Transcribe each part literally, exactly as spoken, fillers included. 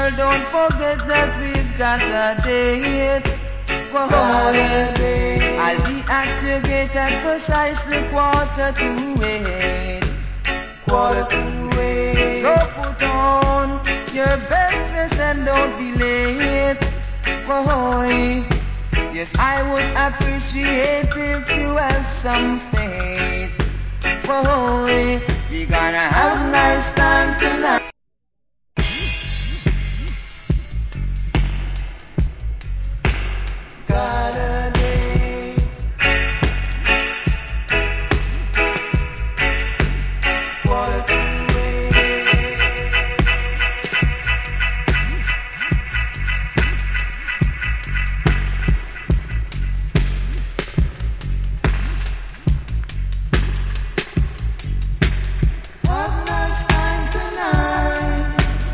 girl, don't forget that we've got a date. Whoa, yeah. I'll be at your gate at precisely quarter to eight. Quarter to eight. So put on your best dress and don't be late. Whoa, yes, I would appreciate if you have some faith. Whoa, we gonna have a nice time tonight. Got a date. Quarter to eight. Have a nice time tonight.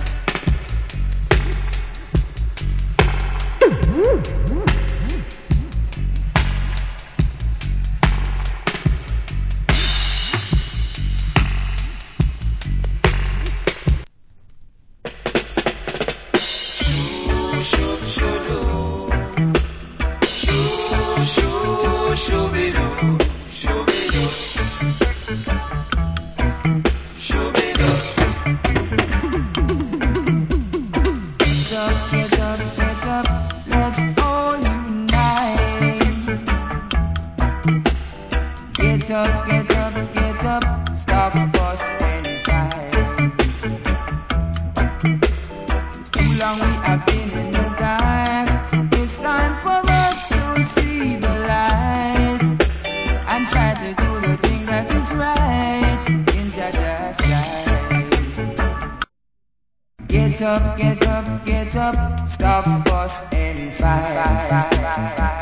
Get up, get up, let's all unite. Get up, get up, get up, stop busting time. Too long we have been in the dark. It's time for us to see the light and try to do the thing that is right in Jaja's sight. Get up, get up, get up, stop fuss and fight.